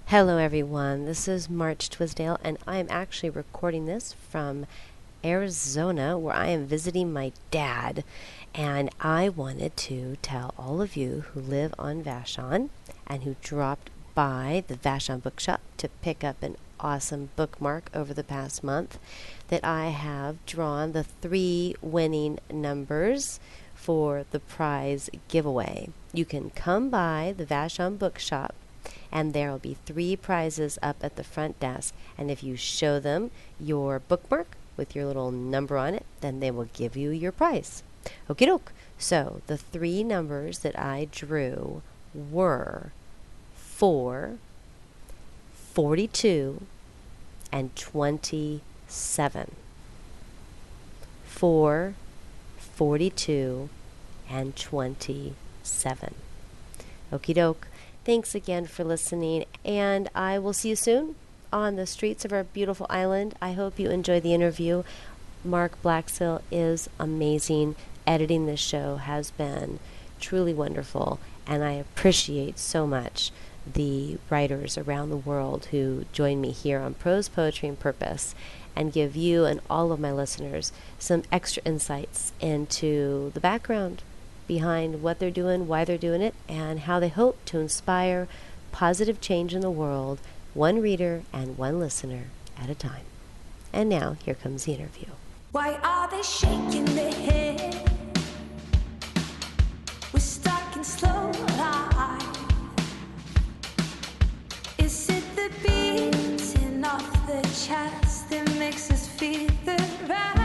Hello, everyone. This is March Twisdale, and I am actually recording this from Arizona, where I am visiting my dad. And I wanted to tell all of you who live on Vashon and who dropped by the Vashon Bookshop to pick up an awesome bookmark over the past month that I have drawn the 3 winning numbers for the prize giveaway. You can come by the Vashon Bookshop and there will be 3 prizes up at the front desk. And if you show them your bookmark with your little number on it, then they will give you your prize. Okie doke. So the 3 numbers that I drew were 4, 42, and 27. 4, 42, and 27. Okie doke. Thanks again for listening, and I will see you soon on the streets of our beautiful island. I hope you enjoy the interview. Mark Blaxill is amazing. Editing this show has been truly wonderful, and I appreciate so much the writers around the world who join me here on Prose Poetry and Purpose and give you and all of my listeners some extra insights into the background behind what they're doing, why they're doing it, and how they hope to inspire positive change in the world, one reader and one listener at a time. And now, here comes the interview. Why are they shaking their head? We're stuck in slow life. Is it the beating of the chest that makes us feel the rest?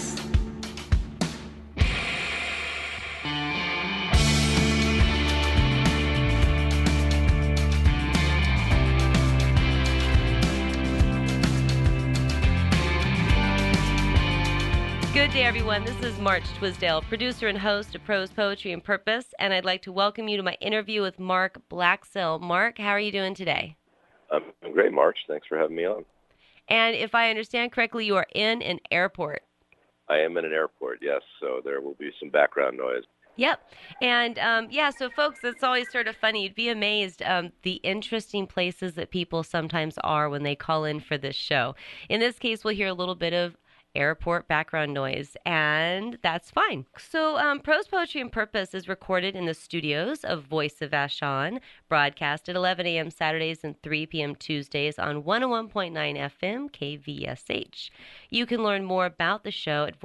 Good day, everyone. This is March Twisdale, producer and host of Prose Poetry and Purpose, and I'd like to welcome you to my interview with Mark Blaxill. Mark, how are you doing today? I'm great, March. Thanks for having me on. And if I understand correctly, you are in an airport. I am in an airport, yes, so there will be some background noise. Yep. And so folks, it's always sort of funny. You'd be amazed the interesting places that people sometimes are when they call in for this show. In this case, we'll hear a little bit of airport background noise, and that's fine. So Prose Poetry and Purpose is recorded in the studios of Voice of Vashon, broadcast at 11 a.m. Saturdays and 3 p.m. Tuesdays on 101.9 FM KVSH. You can learn more about the show at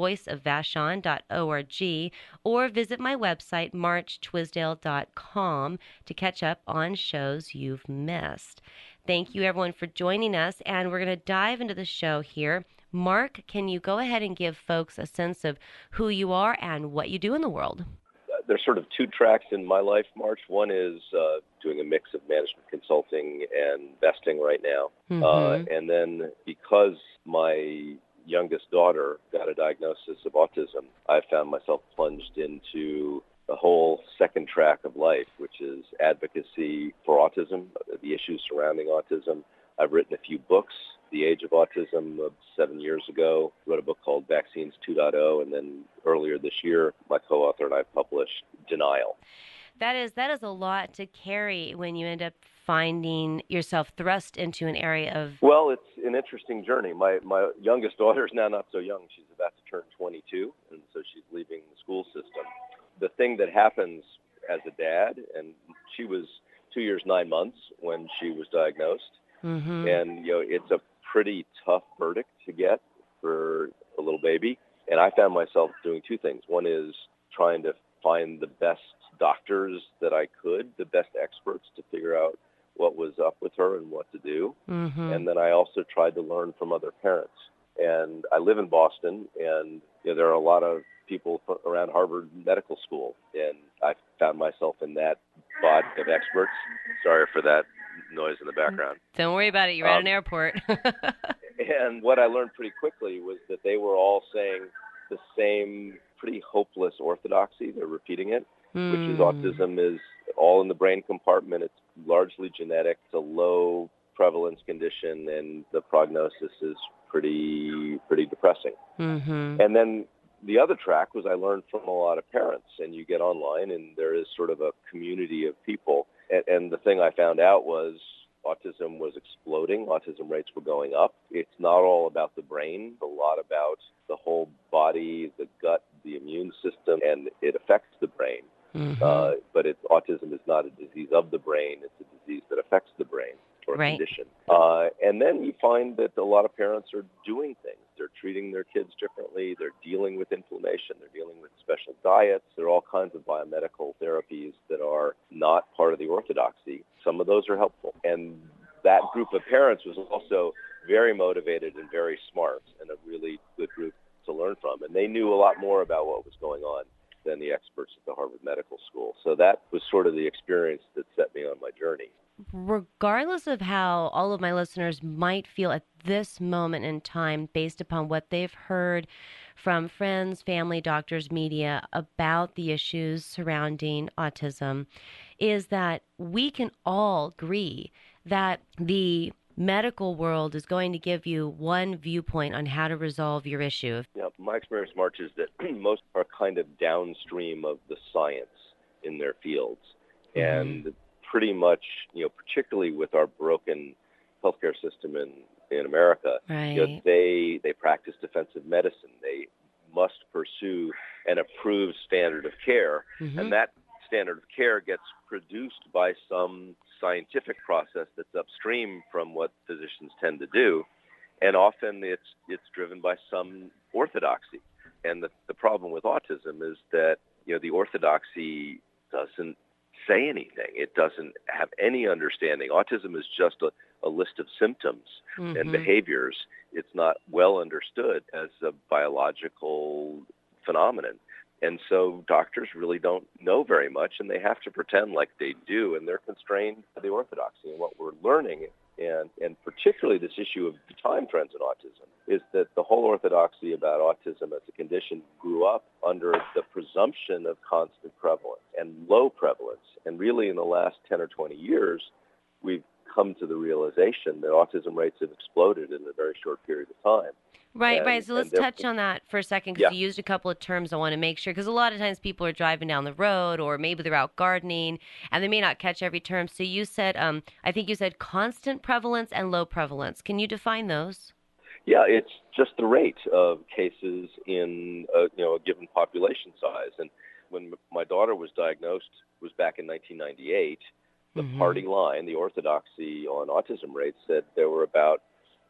voiceofvashon.org or visit my website, marchtwisdale.com, to catch up on shows you've missed. Thank you, everyone, for joining us, and we're going to dive into the show here. Mark, can you go ahead and give folks a sense of who you are and what you do in the world? There's sort of 2 tracks in my life, March. One is doing a mix of management consulting and investing right now. And then because my youngest daughter got a diagnosis of autism, I found myself plunged into the whole second track of life, which is advocacy for autism, the issues surrounding autism. I've written a few books. The Age of Autism 7 years ago, wrote a book called Vaccines 2.0, and then earlier this year, my co-author and I published Denial. That is a lot to carry when you end up finding yourself thrust into an area of... Well, it's an interesting journey. My youngest daughter is now not so young. She's about to turn 22, and so she's leaving the school system. The thing that happens as a dad, and she was 2 years, 9 months when she was diagnosed, and it's a pretty tough verdict to get for a little baby. And I found myself doing 2 things. One is trying to find the best doctors that I could, the best experts to figure out what was up with her and what to do. And then I also tried to learn from other parents. And I live in Boston, and there are a lot of people around Harvard Medical School, and I found myself in that body of experts. Sorry for that noise in the background. Don't worry about it. You're at an airport. And what I learned pretty quickly was that they were all saying the same pretty hopeless orthodoxy. They're repeating it, which is autism is all in the brain compartment. It's largely genetic. It's a low prevalence condition, and the prognosis is pretty depressing. And then the other track was I learned from a lot of parents, and you get online, and there is sort of a community of people. And the thing I found out was autism was exploding. Autism rates were going up. It's not all about the brain, a lot about the whole body, the gut, the immune system, and it affects the brain. But autism is not a disease of the brain. It's a disease that affects the brain or Right. condition. And then you find that a lot of parents are doing things. They're treating their kids differently. They're dealing with inflammation. They're dealing with special diets. There are all kinds of biomedical therapies that are not part of the orthodoxy. Some of those are helpful. And that group of parents was also very motivated and very smart and a really good group to learn from. And they knew a lot more about what was going on than the experts at the Harvard Medical School. So that was sort of the experience that set me on my journey. Regardless of how all of my listeners might feel at this moment in time, based upon what they've heard from friends, family, doctors, media about the issues surrounding autism, is that we can all agree that the medical world is going to give you one viewpoint on how to resolve your issue. Yeah, my experience, March, is that most are kind of downstream of the science in their fields. And pretty much, particularly with our broken healthcare system in America, Right. they practice defensive medicine. They must pursue an approved standard of care, and that standard of care gets produced by some scientific process that's upstream from what physicians tend to do, and often it's driven by some orthodoxy. And the problem with autism is that the orthodoxy doesn't say anything. It doesn't have any understanding. Autism is just a list of symptoms and behaviors. It's not well understood as a biological phenomenon. And so doctors really don't know very much, and they have to pretend like they do, and they're constrained by the orthodoxy. And what we're learning, and particularly this issue of the time trends in autism, is that the whole orthodoxy about autism as a condition grew up under the presumption of constant prevalence and low prevalence. And really in the last 10 or 20 years, we've come to the realization that autism rates have exploded in a very short period of time. Right. So let's touch on that for a second, because Yeah. you used a couple of terms I want to make sure, because a lot of times people are driving down the road, or maybe they're out gardening, and they may not catch every term. So you said, I think you said constant prevalence and low prevalence. Can you define those? Yeah, it's just the rate of cases in a given population size. And when my daughter was diagnosed, was back in 1998. The party line, the orthodoxy on autism rates, said there were about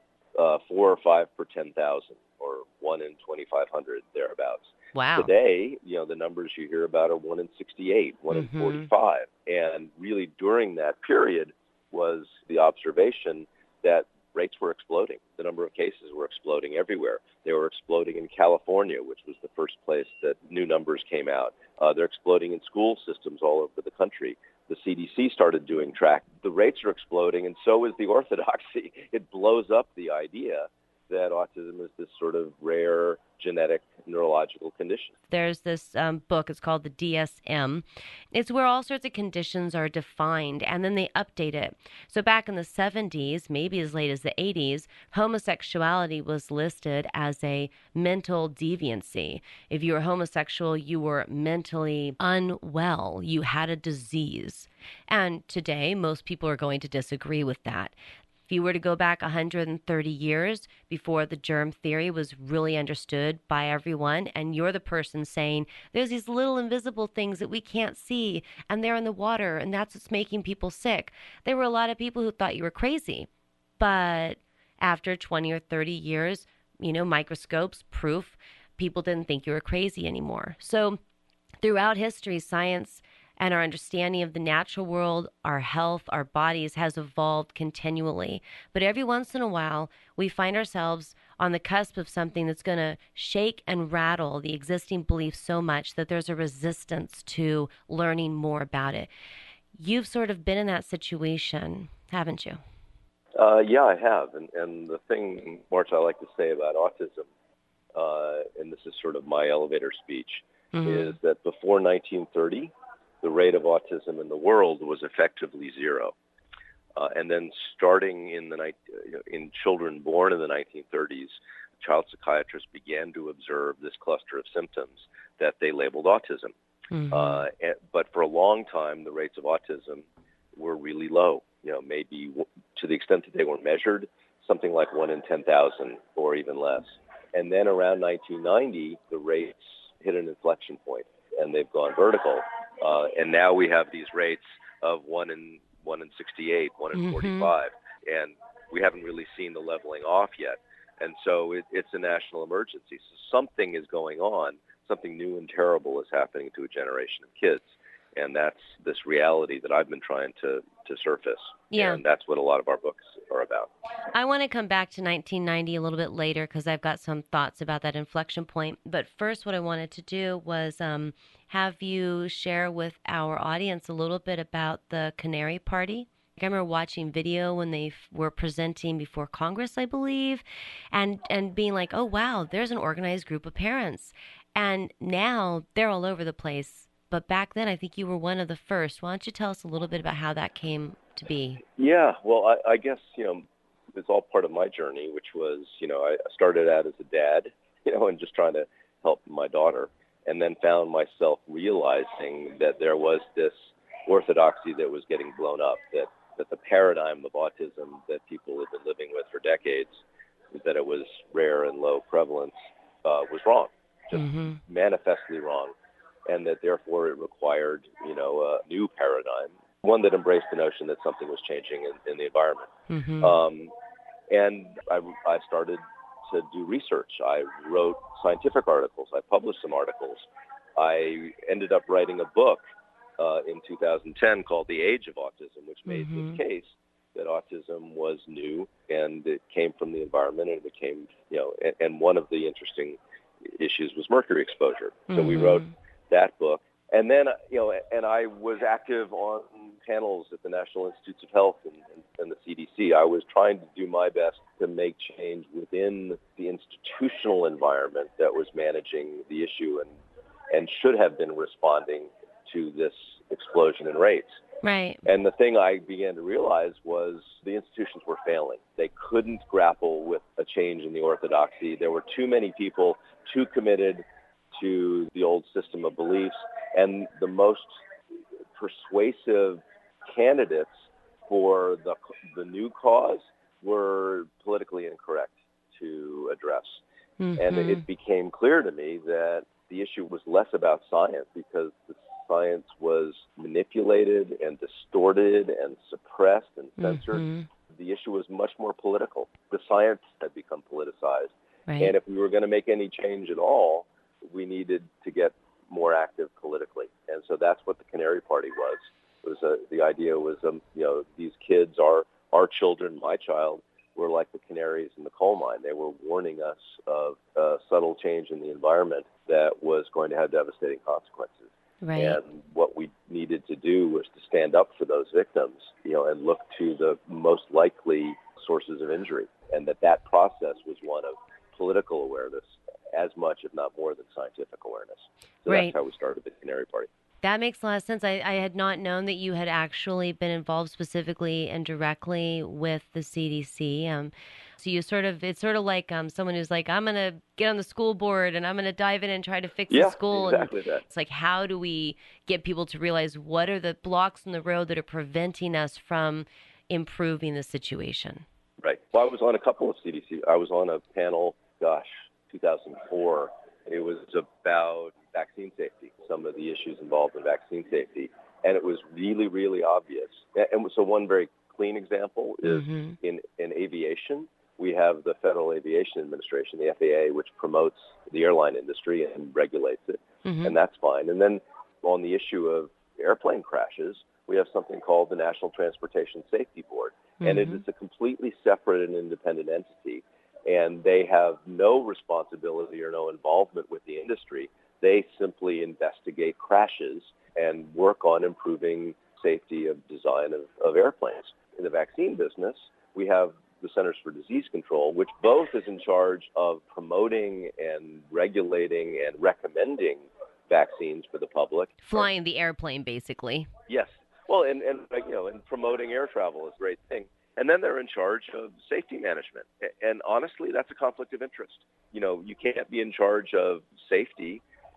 4 or 5 per 10,000, or 1 in 2,500 thereabouts. Wow. Today, the numbers you hear about are 1 in 68, 1 in 45. And really during that period was the observation that rates were exploding. The number of cases were exploding everywhere. They were exploding in California, which was the first place that new numbers came out. They're exploding in school systems all over the country. The CDC started doing track. The rates are exploding, and so is the orthodoxy. It blows up the idea that autism is this sort of rare genetic neurological condition. There's this book, it's called the DSM. It's where all sorts of conditions are defined, and then they update it. So back in the 70s, maybe as late as the 80s, homosexuality was listed as a mental deviancy. If you were homosexual, you were mentally unwell. You had a disease. And today, most people are going to disagree with that. If you were to go back 130 years before the germ theory was really understood by everyone, and you're the person saying, there's these little invisible things that we can't see, and they're in the water, and that's what's making people sick. There were a lot of people who thought you were crazy. But after 20 or 30 years, microscopes, proof, people didn't think you were crazy anymore. So throughout history, science and our understanding of the natural world, our health, our bodies has evolved continually. But every once in a while, we find ourselves on the cusp of something that's going to shake and rattle the existing beliefs so much that there's a resistance to learning more about it. You've sort of been in that situation, haven't you? Yeah, I have. And the thing, March, I like to say about autism, and this is sort of my elevator speech, is that before 1930, the rate of autism in the world was effectively zero. And then starting in children born in the 1930s, child psychiatrists began to observe this cluster of symptoms that they labeled autism. But for a long time, the rates of autism were really low. maybe to the extent that they were measured, something like 1 in 10,000 or even less. And then around 1990, the rates hit an inflection point, and they've gone vertical. And now we have these rates of 1 in 68, 1 in 45, and we haven't really seen the leveling off yet. And so it's a national emergency. So something is going on. Something new and terrible is happening to a generation of kids. And that's this reality that I've been trying to surface. Yeah. And that's what a lot of our books are about. I want to come back to 1990 a little bit later because I've got some thoughts about that inflection point. But first, what I wanted to do was have you share with our audience a little bit about the Canary Party. I remember watching video when they were presenting before Congress, I believe, and being like, oh, wow, there's an organized group of parents. And now they're all over the place. But back then, I think you were one of the first. Why don't you tell us a little bit about how that came to be? Yeah, well, I guess, it's all part of my journey, which was, I started out as a dad, and just trying to help my daughter, and then found myself realizing that there was this orthodoxy that was getting blown up, that the paradigm of autism that people have been living with for decades, that it was rare and low prevalence, was wrong, just manifestly wrong, and that therefore it required, a new paradigm, one that embraced the notion that something was changing in the environment. And I started to do research. I wrote scientific articles. I published some articles. I ended up writing a book in 2010 called The Age of Autism, which made this case that autism was new and it came from the environment, and it became, and one of the interesting issues was mercury exposure. So we wrote that book. And then, and I was active on panels at the National Institutes of Health and the CDC. I was trying to do my best to make change within the institutional environment that was managing the issue and should have been responding to this explosion in rates. Right. And the thing I began to realize was the institutions were failing. They couldn't grapple with a change in the orthodoxy. There were too many people too committed to the old system of beliefs, and the most persuasive candidates for the new cause were politically incorrect to address. And it became clear to me that the issue was less about science, because the science was manipulated and distorted and suppressed and censored. The issue was much more political. The science had become politicized. Right. And if we were going to make any change at all, we needed to get more active politically. And so that's what the Canary Party was. The idea was, these kids, our children, my child, were like the canaries in the coal mine. They were warning us of a subtle change in the environment that was going to have devastating consequences. Right. And what we needed to do was to stand up for those victims, and look to the most likely sources of injury. And that process was one of political awareness as much, if not more, than scientific awareness. So Right. That's how we started the Canary Party. That makes a lot of sense. I had not known that you had actually been involved specifically and directly with the CDC. So it's sort of like someone who's like, I'm going to get on the school board and I'm going to dive in and try to fix the school. Exactly and that. It's like, how do we get people to realize what are the blocks in the road that are preventing us from improving the situation? Right. Well, I was on a couple of CDC. I was on a panel, 2004. It was about vaccine safety, some of the issues involved in vaccine safety. And it was really, really obvious. And so one very clean example is in aviation. We have the Federal Aviation Administration, the FAA, which promotes the airline industry and regulates it. And that's fine. And then on the issue of airplane crashes, we have something called the National Transportation Safety Board. And it is a completely separate and independent entity. And they have no responsibility or no involvement with the industry. They simply investigate crashes and work on improving safety of design of airplanes. In the vaccine business, we have the Centers for Disease Control, which both is in charge of promoting and regulating and recommending vaccines for the public. Flying the airplane, basically. Yes. Well, and promoting air travel is a great thing. And then they're in charge of safety management. And honestly, that's a conflict of interest. You can't be in charge of safety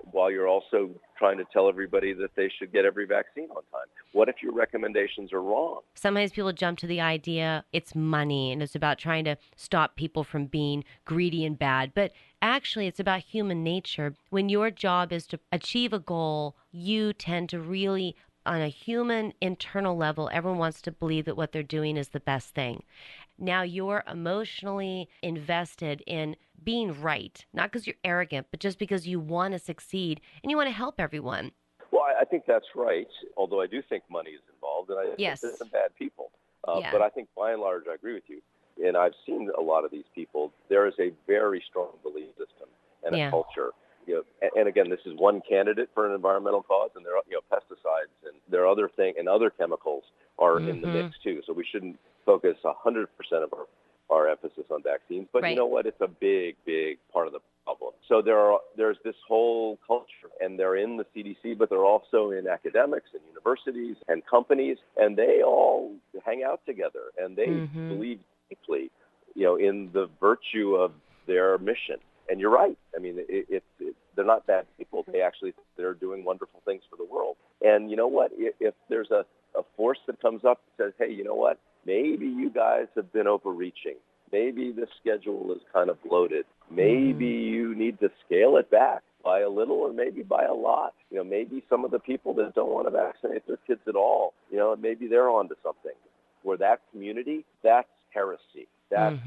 while you're also trying to tell everybody that they should get every vaccine on time? What if your recommendations are wrong? Sometimes people jump to the idea it's money and it's about trying to stop people from being greedy and bad. But actually, it's about human nature. When your job is to achieve a goal, you tend to really, on a human internal level, everyone wants to believe that what they're doing is the best thing. Now you're emotionally invested in being right, not because you're arrogant, but just because you want to succeed and you want to help everyone. Well, I think that's right, although I do think money is involved, and I Yes. think there's some bad people. Yeah. But I think by and large, I agree with you. And I've seen a lot of these people. There is a very strong belief system and a Yeah. culture. And again, this is one candidate for an environmental cause, and there are pesticides and there are other things, and other chemicals are in the mix too. So we shouldn't focus 100% of our emphasis on vaccines. But Right. you know what? It's a big, big part of the problem. So there's this whole culture, and they're in the CDC, but they're also in academics and universities and companies, and they all hang out together, and they believe deeply, in the virtue of their mission. And you're right. I mean, they're not bad people. They're doing wonderful things for the world. And you know what? If there's a force that comes up and says, hey, you know what? Maybe you guys have been overreaching. Maybe the schedule is kind of bloated. Maybe you need to scale it back by a little or maybe by a lot. Maybe some of the people that don't want to vaccinate their kids at all, maybe they're onto something. For that community, that's heresy. That's,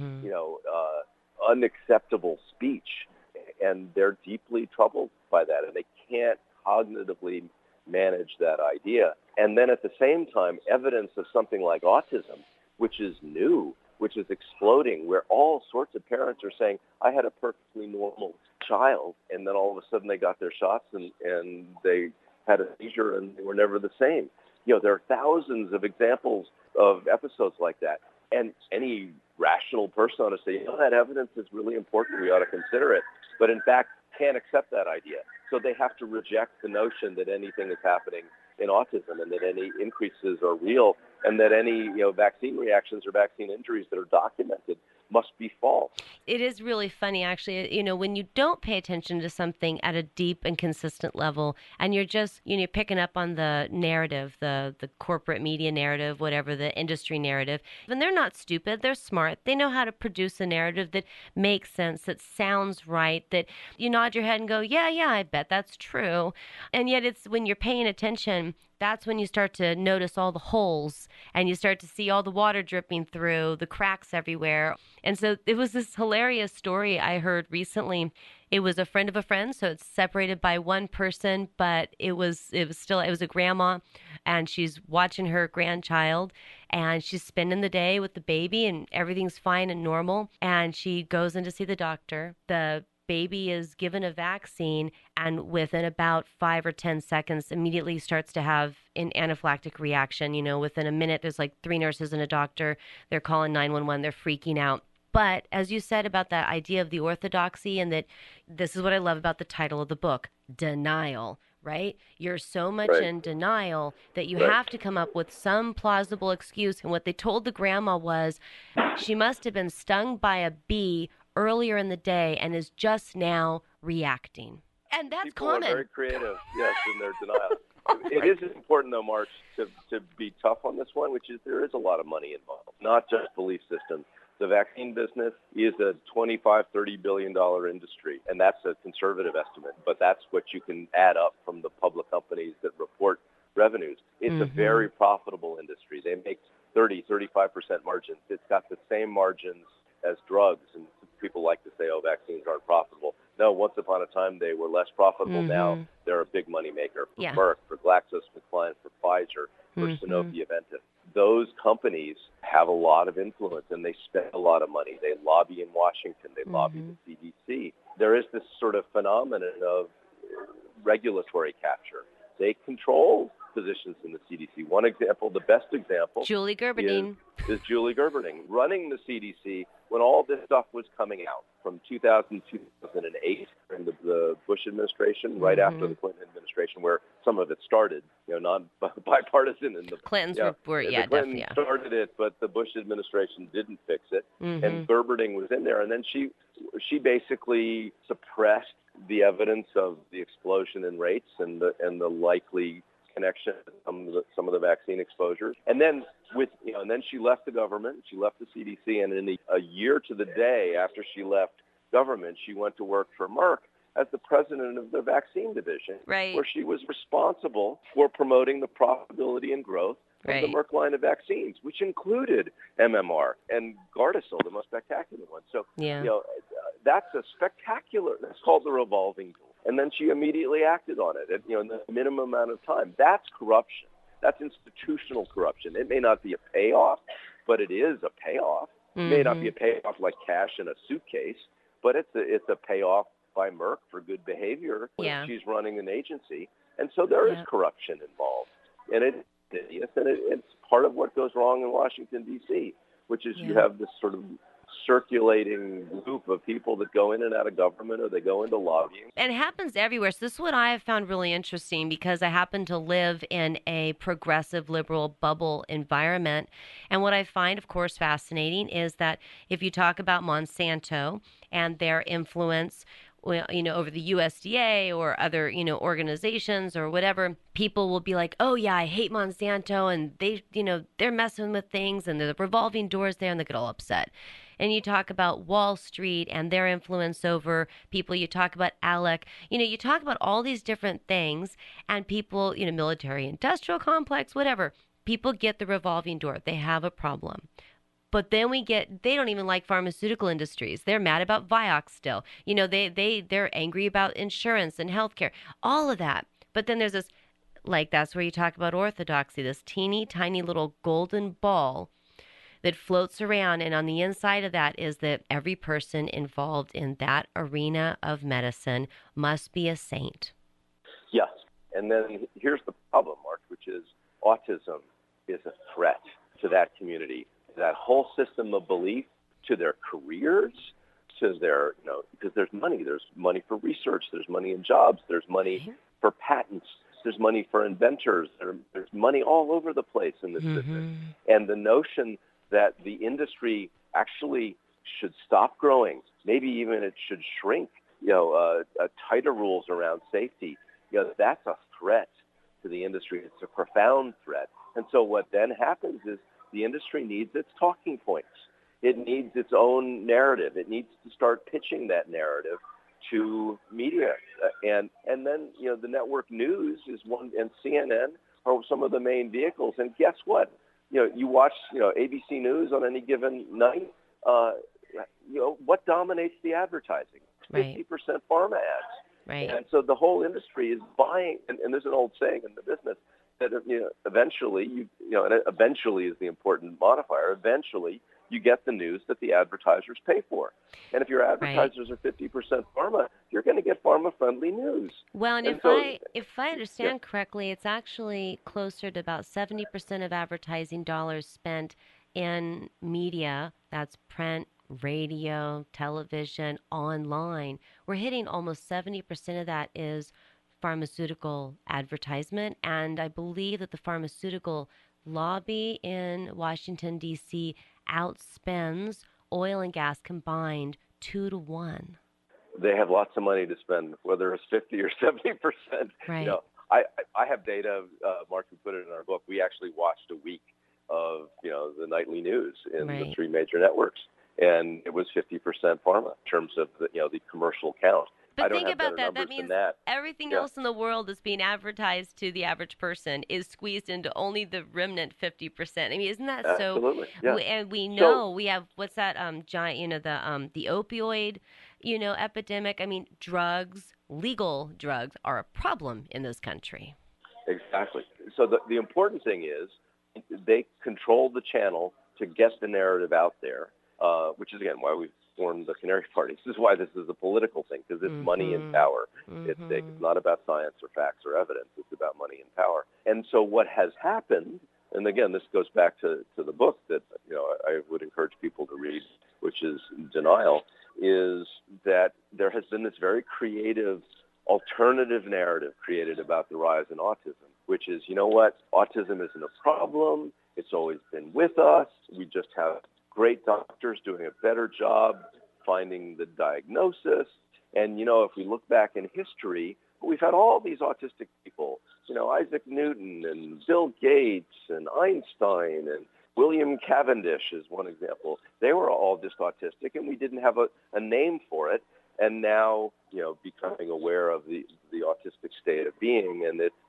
unacceptable speech. And they're deeply troubled by that, and they can't cognitively manage that idea. And then at the same time, evidence of something like autism, which is new, which is exploding, where all sorts of parents are saying, I had a perfectly normal child, and then all of a sudden they got their shots and they had a seizure and they were never the same. There are thousands of examples of episodes like that. And any rational person ought to say, that evidence is really important. We ought to consider it. But in fact, can't accept that idea. So they have to reject the notion that anything is happening in autism and that any increases are real and that any vaccine reactions or vaccine injuries that are documented must be false. It is really funny, actually, when you don't pay attention to something at a deep and consistent level and you're just, you're picking up on the narrative, the corporate media narrative, whatever, the industry narrative. And they're not stupid. They're smart. They know how to produce a narrative that makes sense, that sounds right, that you nod your head and go, yeah, I bet that's true. And yet it's when you're paying attention, that's when you start to notice all the holes and you start to see all the water dripping through, the cracks everywhere. And so it was this hilarious story I heard recently. It was a friend of a friend, so it's separated by one person, but it was a grandma, and she's watching her grandchild, and she's spending the day with the baby, and everything's fine and normal. And she goes in to see the doctor. The baby is given a vaccine, and within about 5 or 10 seconds immediately starts to have an anaphylactic reaction. Within a minute, there's like 3 nurses and a doctor. They're calling 911. They're freaking out. But as you said about that idea of the orthodoxy, and that this is what I love about the title of the book, denial, right? You're so much in denial that you have to come up with some plausible excuse. And what they told the grandma was she must have been stung by a bee earlier in the day and is just now reacting. And that's People common. Are very creative, yes, in their denial. It is important, though, March, to be tough on this one, which is there is a lot of money involved, not just belief systems. The vaccine business is a $25, $30 billion industry, and that's a conservative estimate, but that's what you can add up from the public companies that report revenues. It's a very profitable industry. They make 30, 35% margins. It's got the same margins as drugs, and people like to say, vaccines aren't profitable. No, once upon a time they were less profitable. Now they're a big money maker for Merck, for GlaxoSmithKline, for Pfizer, for Sanofi-Aventis. Those companies have a lot of influence, and they spend a lot of money. They lobby in Washington. They lobby the CDC. There is this sort of phenomenon of regulatory capture. They control positions in the CDC. One example, the best example, Julie Gerberding. is Julie Gerberding running the CDC when all this stuff was coming out from 2000 to 2008 during the Bush administration, right after the Clinton administration, where some of it started, non-bipartisan. And the Clintons the Clinton started it, but the Bush administration didn't fix it. And Gerberding was in there, and then she she basically suppressed the evidence of the explosion in rates and the likely connection to some of the vaccine exposures. And then and then she left the government, she left the CDC, and in a year to the day after she left government, she went to work for Merck as the president of the vaccine division, Right. where she was responsible for promoting the profitability and growth of Right. the Merck line of vaccines, which included MMR and Gardasil, the most spectacular one. So, Yeah. that's that's called the revolving door. And then she immediately acted on it in the minimum amount of time. That's corruption. That's institutional corruption. It may not be a payoff, but it is a payoff. It may not be a payoff like cash in a suitcase, but it's a payoff by Merck for good behavior when Yeah. she's running an agency. And so there is corruption involved. And it's hideous, and it's part of what goes wrong in Washington, D.C., which is you have this sort of circulating group of people that go in and out of government, or they go into lobbying. And it happens everywhere. So this is what I have found really interesting, because I happen to live in a progressive liberal bubble environment. And what I find, of course, fascinating is that if you talk about Monsanto and their influence, over the USDA or other, organizations or whatever, people will be like, oh yeah, I hate Monsanto, and they, they're messing with things, and there's revolving doors there, and they get all upset. And you talk about Wall Street and their influence over people. You talk about ALEC. You talk about all these different things, and people, military industrial complex, whatever, people get the revolving door. They have a problem. But then they don't even like pharmaceutical industries. They're mad about Vioxx still. They're angry about insurance and healthcare, all of that. But then there's this, that's where you talk about orthodoxy, this teeny tiny little golden ball that floats around. And on the inside of that is that every person involved in that arena of medicine must be a saint. Yes. And then here's the problem, Mark, which is autism is a threat to that community, that whole system of belief, to their careers, to their, because there's money for research, there's money in jobs, there's money for patents, there's money for inventors, there's money all over the place in this business. And the notion that the industry actually should stop growing, maybe even it should shrink, tighter rules around safety, that's a threat to the industry. It's a profound threat. And so what then happens is the industry needs its talking points. It needs its own narrative. It needs to start pitching that narrative to media. And then, the network news is one, and CNN are some of the main vehicles. And guess what? You watch, ABC News on any given night, what dominates the advertising? 50% pharma ads. Right. And so the whole industry is buying, and there's an old saying in the business, that eventually, and eventually is the important modifier, eventually you get the news that the advertisers pay for. And if your advertisers are 50% pharma, you're going to get pharma-friendly news. Well, and if I understand correctly, it's actually closer to about 70% of advertising dollars spent in media. That's print, radio, television, online. We're hitting almost 70% of that is pharmaceutical advertisement, and I believe that the pharmaceutical lobby in Washington, D.C. outspends oil and gas combined 2-1. They have lots of money to spend, whether it's 50 or 70%. Right. I have data, Mark, we put it in our book. We actually watched a week of, the nightly news in the three major networks, and it was 50% pharma in terms of the commercial count. But think about that. That means everything else in the world that's being advertised to the average person is squeezed into only the remnant 50%. I mean, isn't that so? Absolutely. Yeah. And we know we have, what's that giant, the opioid, epidemic. I mean, legal drugs are a problem in this country. Exactly. So the important thing is they control the channel to get the narrative out there, which is, again, why we've formed the Canary Party. This is why this is a political thing, because it's money and power. It's not about science or facts or evidence. It's about money and power. And so what has happened, and again, this goes back to the book that I would encourage people to read, which is Denial, is that there has been this very creative alternative narrative created about the rise in autism, which is, autism isn't a problem. It's always been with us. We just have great doctors doing a better job finding the diagnosis. And, if we look back in history, we've had all these autistic people, Isaac Newton and Bill Gates and Einstein and William Cavendish is one example. They were all just autistic, and we didn't have a name for it. And now, becoming aware of the autistic state of being, and it's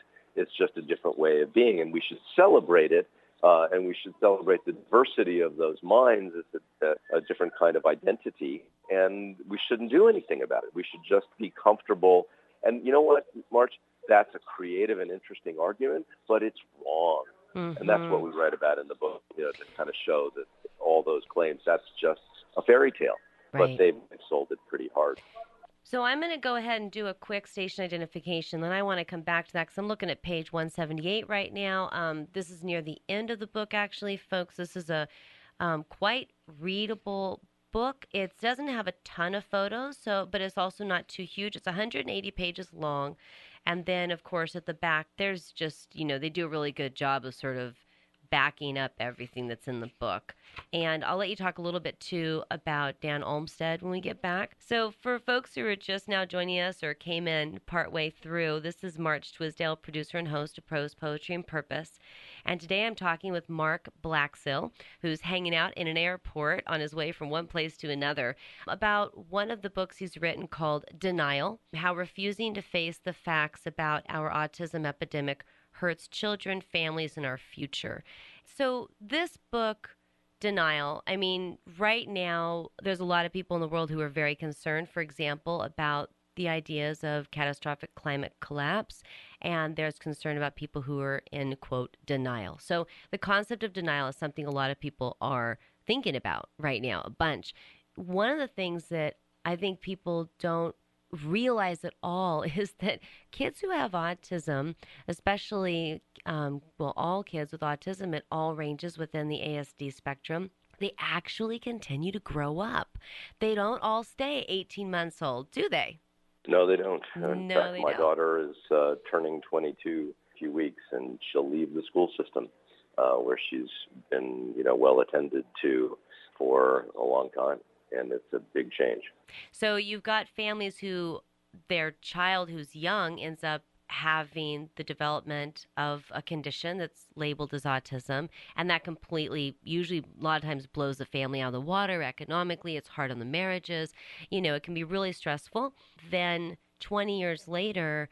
just a different way of being, and we should celebrate it. And we should celebrate the diversity of those minds as a different kind of identity. And we shouldn't do anything about it. We should just be comfortable. And you know what, March? That's a creative and interesting argument, but it's wrong. Mm-hmm. And that's what we write about in the book, to kind of show that all those claims, that's just a fairy tale. Right. But they've sold it pretty hard. So I'm going to go ahead and do a quick station identification. Then I want to come back to that because I'm looking at page 178 right now. This is near the end of the book, actually, folks. This is a quite readable book. It doesn't have a ton of photos, but it's also not too huge. It's 180 pages long. And then, of course, at the back, there's just, they do a really good job of sort of backing up everything that's in the book. And I'll let you talk a little bit, too, about Dan Olmsted when we get back. So for folks who are just now joining us or came in partway through, this is March Twisdale, producer and host of Prose Poetry and Purpose. And today I'm talking with Mark Blaxill, who's hanging out in an airport on his way from one place to another, about one of the books he's written called Denial, how refusing to face the facts about our autism epidemic hurts children, families, and our future. So this book, Denial, right now there's a lot of people in the world who are very concerned, for example, about the ideas of catastrophic climate collapse, and there's concern about people who are in, quote, denial. So the concept of denial is something a lot of people are thinking about right now, a bunch. One of the things that I think people don't realize at all is that kids who have autism, especially, all kids with autism at all ranges within the ASD spectrum, they actually continue to grow up. They don't all stay 18 months old, do they? No, they don't. In No, fact, they my don't. daughter is turning 22 in a few weeks, and she'll leave the school system where she's been, well attended to for a long time. And it's a big change. So you've got families who their child who's young ends up having the development of a condition that's labeled as autism, and that completely, usually a lot of times, blows the family out of the water economically. It's hard on the marriages. It can be really stressful. Then 20 years later,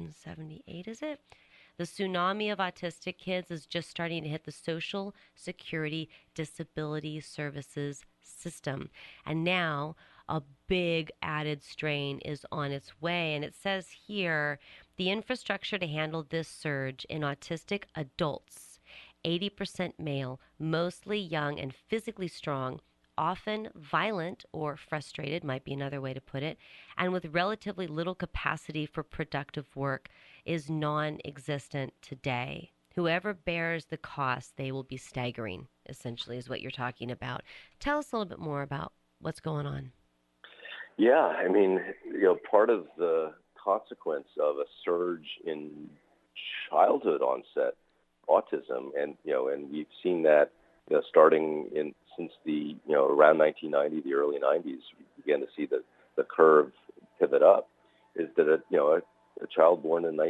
178 is it? The tsunami of autistic kids is just starting to hit the Social Security Disability Services system. And now a big added strain is on its way. And it says here, the infrastructure to handle this surge in autistic adults, 80% male, mostly young and physically strong, often violent or frustrated, might be another way to put it, and with relatively little capacity for productive work, is non-existent today. Whoever bears the cost, they will be staggering, essentially, is what you're talking about. Tell us a little bit more about what's going on. Yeah, part of the consequence of a surge in childhood onset autism, and we've seen that starting since the around 1990, the early 90s, we began to see the curve pivot up. Is that a child born in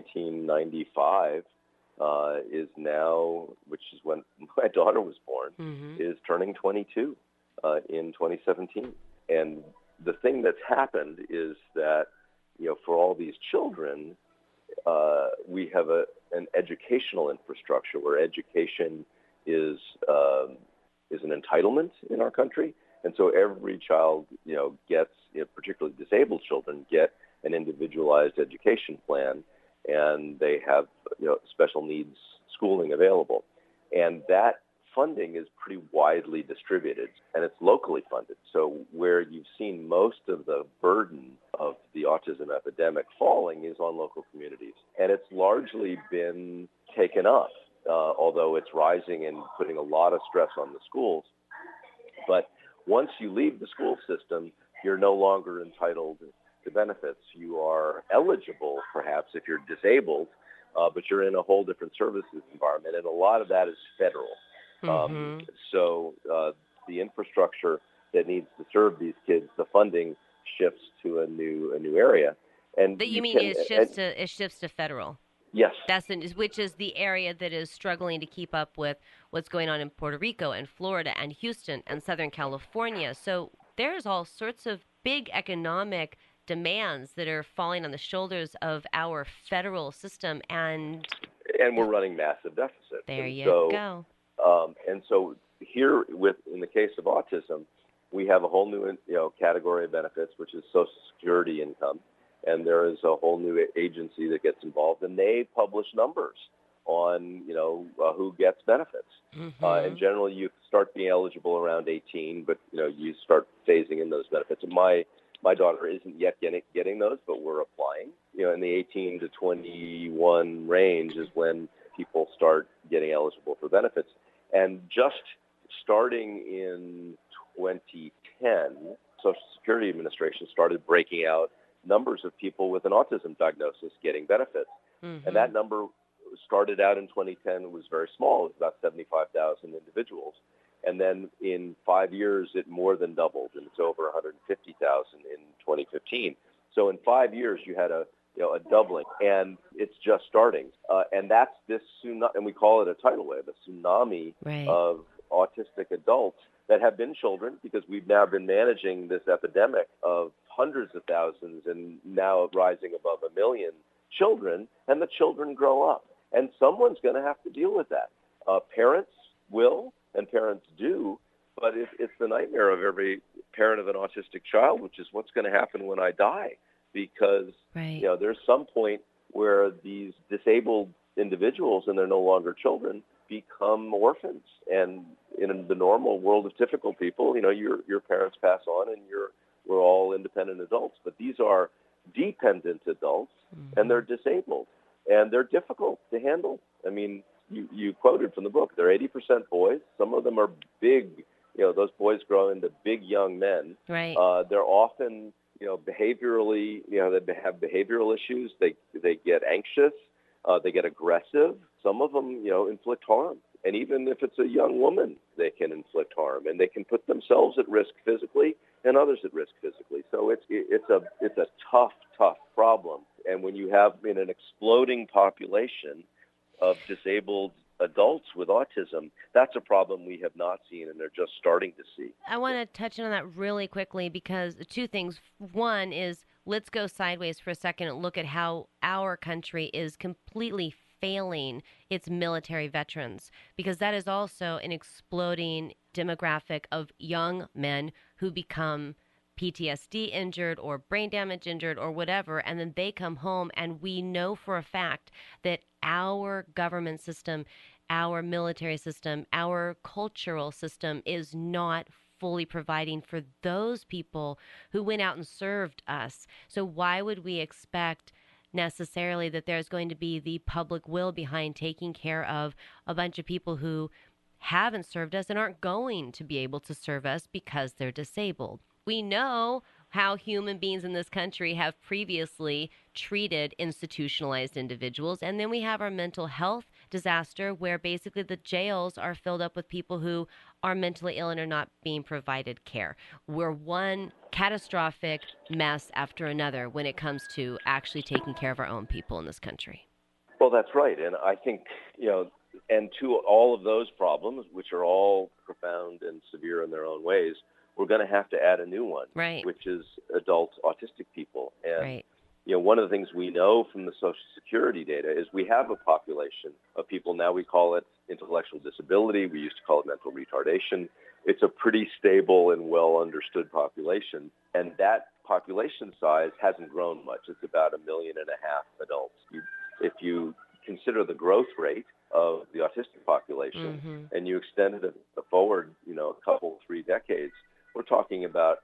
1995 is now, which is when my daughter was born, is turning 22 in 2017. And the thing that's happened is that, for all these children, we have an educational infrastructure where education is an entitlement in our country. And so every child, gets, particularly disabled children, get an individualized education plan, and they have, special needs schooling available. And that funding is pretty widely distributed, and it's locally funded. So where you've seen most of the burden of the autism epidemic falling is on local communities. And it's largely been taken up, although it's rising and putting a lot of stress on the schools. But once you leave the school system, you're no longer entitled to benefits. You are eligible, perhaps, if you're disabled, but you're in a whole different services environment, and a lot of that is federal. So the infrastructure that needs to serve these kids, the funding shifts to a new area. And That you mean can, it shifts to federal. Yes. Which is the area that is struggling to keep up with what's going on in Puerto Rico and Florida and Houston and Southern California. So there's all sorts of big economic demands that are falling on the shoulders of our federal system, and we're running massive deficits. There you go. And so here, in the case of autism, we have a whole new category of benefits, which is Social Security income. And there is a whole new agency that gets involved, and they publish numbers on, who gets benefits. Mm-hmm. And generally, you start being eligible around 18, but, you start phasing in those benefits. And my daughter isn't yet getting those, but we're applying. In the 18 to 21 range is when people start getting eligible for benefits. And just starting in 2010, Social Security Administration started breaking out numbers of people with an autism diagnosis getting benefits. Mm-hmm. And that number started out in 2010. It was very small. It was about 75,000 individuals. And then in 5 years, it more than doubled, and it's over 150,000 in 2015. So in 5 years, you had a doubling, and it's just starting. And that's this tsunami, and we call it a tidal wave, a tsunami Right. of autistic adults that have been children, because we've now been managing this epidemic of hundreds of thousands and now rising above 1 million children, and the children grow up. And someone's going to have to deal with that. Parents will, and parents do, but it's the nightmare of every parent of an autistic child, which is what's going to happen when I die. Because Right. There's some point where these disabled individuals, and they're no longer children, become orphans. And in the normal world of typical people, your parents pass on, and we're all independent adults. But these are dependent adults, Mm-hmm. and they're disabled, and they're difficult to handle. I mean, you quoted from the book, they're 80% boys. Some of them are big. Those boys grow into big young men. Right. They're often, behaviorally, they have behavioral issues. They get anxious. They get aggressive. Some of them, inflict harm. And even if it's a young woman, they can inflict harm, and they can put themselves at risk physically and others at risk physically. So it's a tough problem. And when you have in an exploding population of disabled adults with autism, that's a problem we have not seen, and they're just starting to see. I want to touch on that really quickly because two things. One is, let's go sideways for a second and look at how our country is completely failing its military veterans, because that is also an exploding demographic of young men who become PTSD injured or brain damage injured or whatever, and then they come home, and we know for a fact that our government system, our military system, our cultural system is not fully providing for those people who went out and served us. So why would we expect necessarily that there's going to be the public will behind taking care of a bunch of people who haven't served us and aren't going to be able to serve us because they're disabled? We know how human beings in this country have previously treated institutionalized individuals. And then we have our mental health disaster where basically the jails are filled up with people who are mentally ill and are not being provided care. We're one catastrophic mess after another when it comes to actually taking care of our own people in this country. Well, that's right. And I think, and to all of those problems, which are all profound and severe in their own ways, we're going to have to add a new one, Right. which is adult autistic people. And, Right. One of the things we know from the Social Security data is we have a population of people. Now we call it intellectual disability. We used to call it mental retardation. It's a pretty stable and well understood population. And that population size hasn't grown much. It's about 1.5 million adults. If you consider the growth rate of the autistic population, Mm-hmm. and you extend it forward, a couple, 3 decades, we're talking about,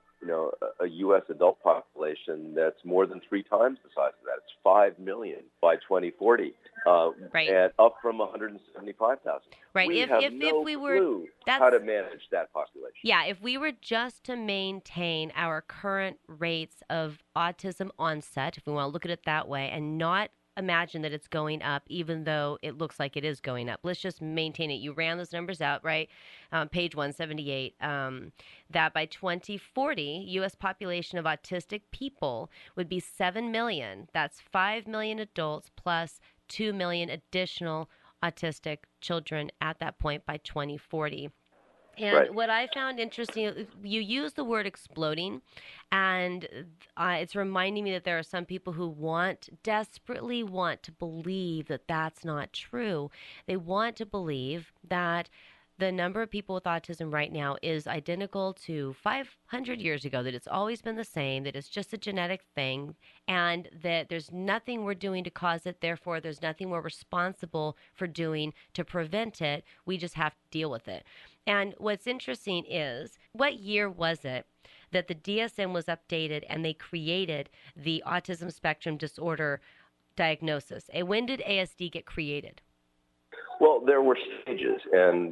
a U.S. adult population that's more than 3 times the size of that. It's 5 million by 2040, Right. and up from 175,000. Right. We If have if no we were clue that's how to manage that population. Yeah, if we were just to maintain our current rates of autism onset, if we want to look at it that way, and not imagine that it's going up, even though it looks like it is going up. Let's just maintain it. You ran those numbers out, right? Page 178, that by 2040, U.S. population of autistic people would be 7 million. That's 5 million adults plus 2 million additional autistic children at that point by 2040. And Right. what I found interesting, you use the word exploding, and it's reminding me that there are some people who desperately want to believe that that's not true. They want to believe that the number of people with autism right now is identical to 500 years ago, that it's always been the same, that it's just a genetic thing, and that there's nothing we're doing to cause it. Therefore, there's nothing we're responsible for doing to prevent it. We just have to deal with it. And what's interesting is, what year was it that the DSM was updated and they created the autism spectrum disorder diagnosis? And when did ASD get created? Well, there were stages, and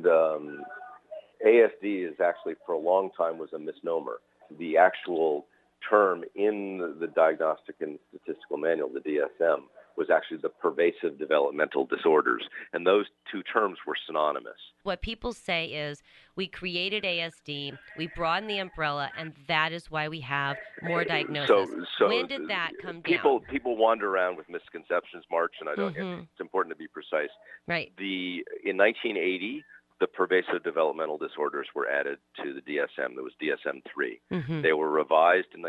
ASD is actually for a long time was a misnomer. The actual term in the Diagnostic and Statistical Manual, the DSM, was actually the pervasive developmental disorders, and those two terms were synonymous. What people say is, we created ASD, we broadened the umbrella, and that is why we have more diagnosis. So when did that come down? People wander around with misconceptions, March, and it's important to be precise. Right. In 1980, the pervasive developmental disorders were added to the DSM. There was DSM-3. Mm-hmm. They were revised in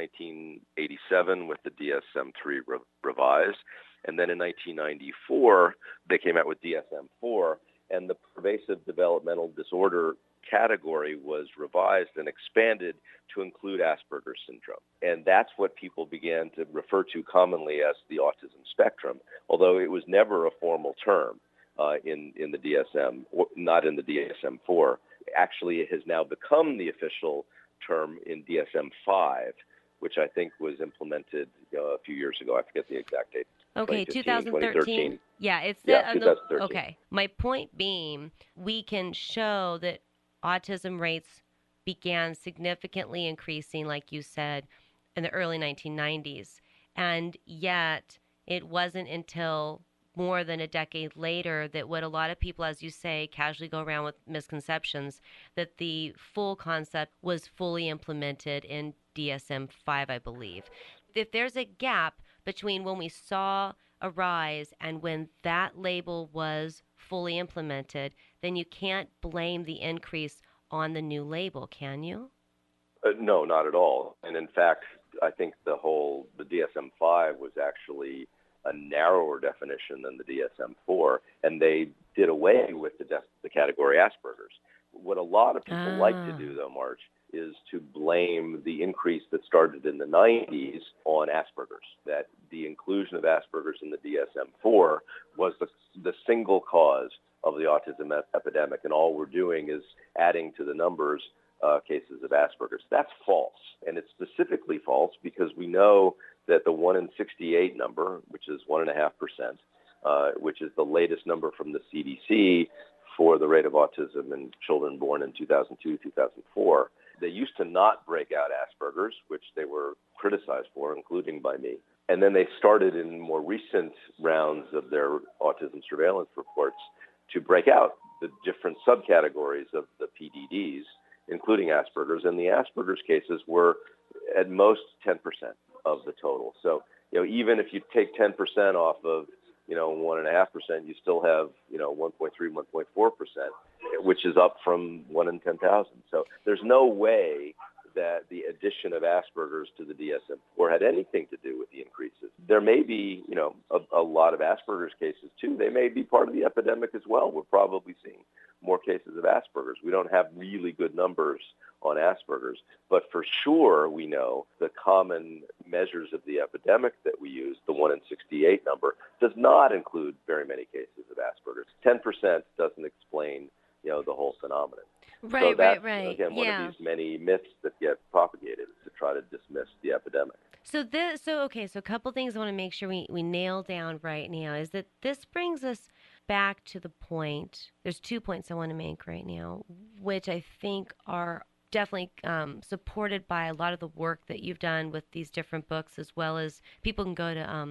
1987 with the DSM-3 revised. And then in 1994, they came out with DSM-4, and the pervasive developmental disorder category was revised and expanded to include Asperger's syndrome. And that's what people began to refer to commonly as the autism spectrum, although it was never a formal term in the DSM, not in the DSM-4. Actually, it has now become the official term in DSM-5, which I think was implemented a few years ago. I forget the exact date. Okay, 2013. Yeah, it's 2013. Okay. My point being, we can show that autism rates began significantly increasing, like you said, in the early 1990s. And yet, it wasn't until more than a decade later that what a lot of people, as you say, casually go around with misconceptions, that the full concept was fully implemented in DSM-5, I believe. If there's a gap between when we saw a rise and when that label was fully implemented, then you can't blame the increase on the new label, can you? No, not at all. And in fact, I think the DSM-5 was actually a narrower definition than the DSM-4, and they did away with the category Asperger's. What a lot of people like to do, though, Marge, is to blame the increase that started in the 90s on Asperger's, that the inclusion of Asperger's in the DSM-4 was the single cause of the autism epidemic, and all we're doing is adding to the numbers cases of Asperger's. That's false, and it's specifically false because we know that the 1 in 68 number, which is 1.5%, which is the latest number from the CDC for the rate of autism in children born in 2002, 2004, they used to not break out Asperger's, which they were criticized for, including by me. And then they started in more recent rounds of their autism surveillance reports to break out the different subcategories of the PDDs, including Asperger's. And the Asperger's cases were at most 10% of the total. So, even if you take 10% off of, 1.5%, you still have, 1.3, 1.4%, which is up from 1 in 10,000. So there's no way that the addition of Asperger's to the DSM-4 had anything to do with the increases. There may be, a lot of Asperger's cases too. They may be part of the epidemic as well. We're probably seeing more cases of Asperger's. We don't have really good numbers on Asperger's, but for sure we know the common measures of the epidemic that we use, the 1 in 68 number, does not include very many cases of Asperger's. 10% doesn't explain, the whole phenomenon. Right, so that's, right. Again, one of these many myths that get propagated to try to dismiss the epidemic. So a couple things I want to make sure we nail down right now is that this brings us back to the point. There's 2 points I want to make right now, which I think are definitely supported by a lot of the work that you've done with these different books, as well as people can go to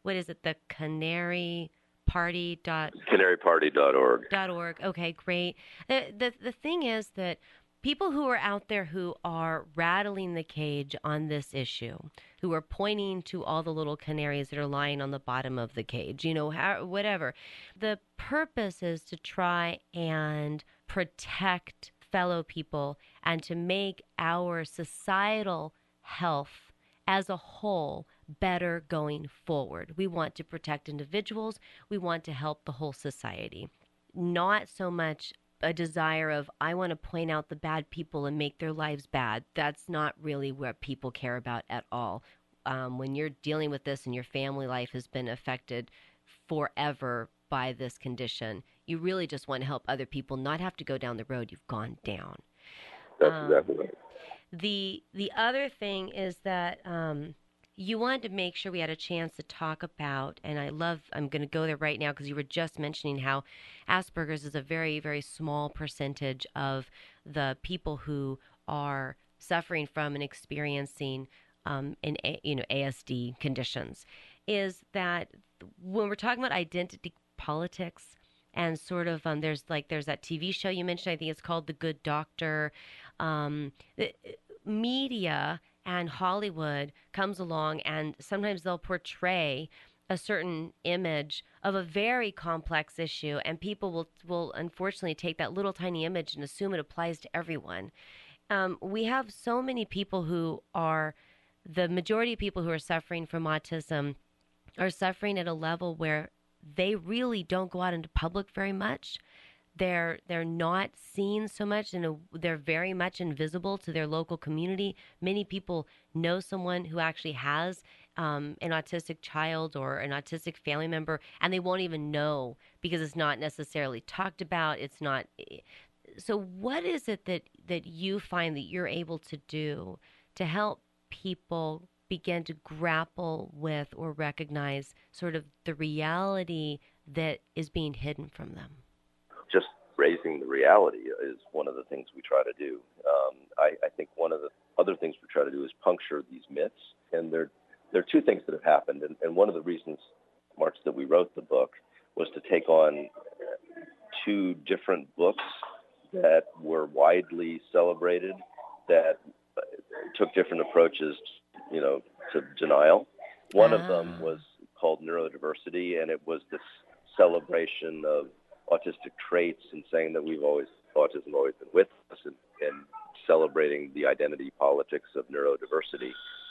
what is it, the Canary Party canaryparty.org. .org. Okay, great. The thing is that people who are out there who are rattling the cage on this issue, who are pointing to all the little canaries that are lying on the bottom of the cage, whatever. The purpose is to try and protect fellow people and to make our societal health as a whole better going forward. We want to protect individuals. We want to help the whole society. Not so much a desire of, I want to point out the bad people and make their lives bad. That's not really what people care about at all. When you're dealing with this and your family life has been affected forever by this condition, you really just want to help other people not have to go down the road you've gone down. That's exactly right. The other thing is that you wanted to make sure we had a chance to talk about, and I'm going to go there right now because you were just mentioning how Asperger's is a very, very small percentage of the people who are suffering from and experiencing ASD conditions, is that when we're talking about identity politics and sort of there's that TV show you mentioned, I think it's called The Good Doctor. The media and Hollywood comes along and sometimes they'll portray a certain image of a very complex issue, and people will unfortunately take that little tiny image and assume it applies to everyone. We have so many people the majority of people who are suffering from autism are suffering at a level where they really don't go out into public very much. They're not seen so much, and they're very much invisible to their local community. Many people know someone who actually has an autistic child or an autistic family member, and they won't even know because it's not necessarily talked about. It's not. So what is it that you find that you're able to do to help people begin to grapple with or recognize sort of the reality that is being hidden from them? Just raising the reality is one of the things we try to do. I think one of the other things we try to do is puncture these myths. And there are two things that have happened. And one of the reasons, March, that we wrote the book was to take on two different books that were widely celebrated, that took different approaches, to denial. One of them was called Neurodiversity, and it was this celebration of autistic traits and saying that autism has always been with us, and celebrating the identity politics of neurodiversity.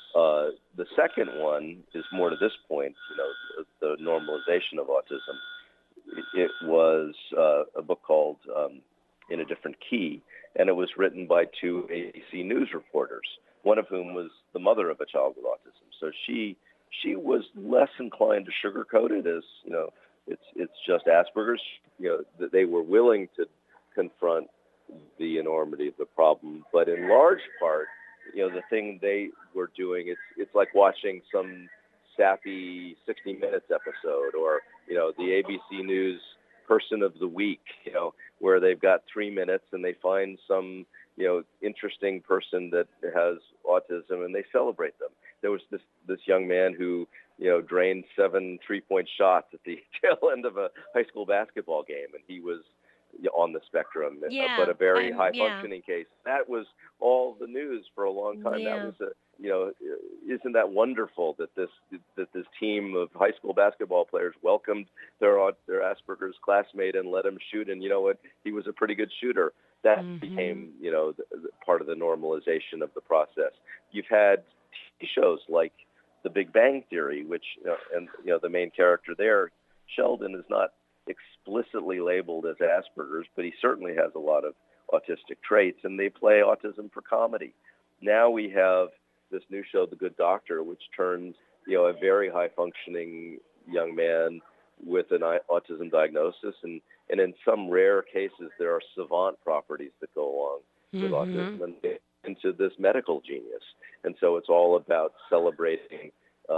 The second one is more to this point, the normalization of autism. It was a book called In a Different Key, and it was written by two ABC News reporters, one of whom was the mother of a child with autism. So she was less inclined to sugarcoat it as, it's just Asperger's. That they were willing to confront the enormity of the problem, but in large part, the thing they were doing, it's like watching some sappy 60 Minutes episode, or the ABC News Person of the Week, where they've got 3 minutes and they find some interesting person that has autism and they celebrate them. There was this young man who drained 7 3-point shots at the tail end of a high school basketball game, and he was on the spectrum, but a very high-functioning case. That was all the news for a long time. Yeah. That was isn't that wonderful that this team of high school basketball players welcomed their Asperger's classmate and let him shoot, and he was a pretty good shooter. That became the part of the normalization of the process. You've had TV shows like The Big Bang Theory, which the main character there, Sheldon, is not explicitly labeled as Asperger's, but he certainly has a lot of autistic traits, and they play autism for comedy. Now we have this new show, The Good Doctor, which turns a very high-functioning young man with an autism diagnosis, and in some rare cases there are savant properties that go along with autism, and into this medical genius. And so it's all about celebrating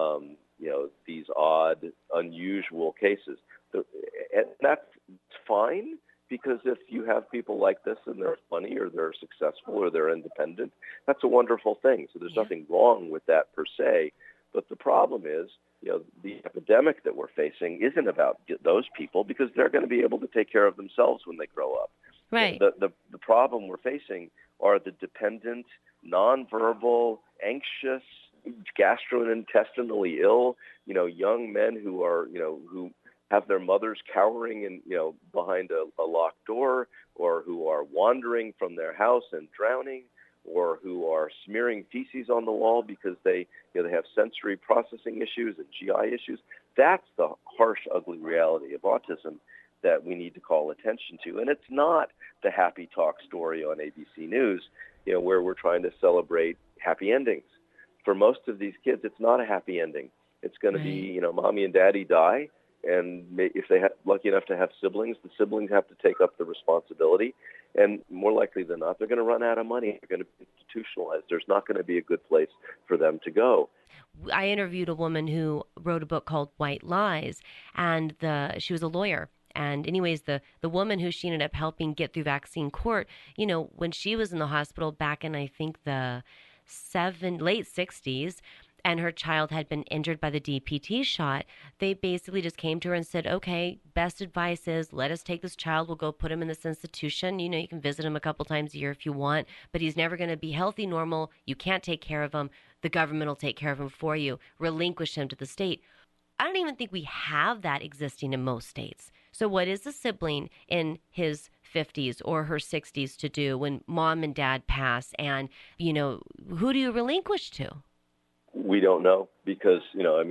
these odd, unusual cases. And that's fine, because if you have people like this and they're funny or they're successful or they're independent, that's a wonderful thing. So there's nothing wrong with that per se. But the problem is the epidemic that we're facing isn't about those people because they're going to be able to take care of themselves when they grow up. Right. The problem we're facing are the dependent, nonverbal, anxious, gastrointestinally ill, young men who are, who have their mothers cowering in, behind a locked door, or who are wandering from their house and drowning, or who are smearing feces on the wall because they have sensory processing issues and GI issues. That's the harsh, ugly reality of autism that we need to call attention to. And it's not the happy talk story on ABC News, where we're trying to celebrate happy endings. For most of these kids, it's not a happy ending. It's going to be, mommy and daddy die, and if they have lucky enough to have siblings, the siblings have to take up the responsibility. And more likely than not, they're going to run out of money. They're going to be institutionalized. There's not going to be a good place for them to go. I interviewed a woman who wrote a book called White Lies, and she was a lawyer. And anyways, the woman who she ended up helping get through vaccine court, when she was in the hospital back in, I think, the late 60s, and her child had been injured by the DPT shot, they basically just came to her and said, okay, best advice is let us take this child. We'll go put him in this institution. You can visit him a couple times a year if you want, but he's never going to be healthy, normal. You can't take care of him. The government will take care of him for you. Relinquish him to the state. I don't even think we have that existing in most states. So what is a sibling in his 50s or her 60s to do when mom and dad pass? And, who do you relinquish to? We don't know because,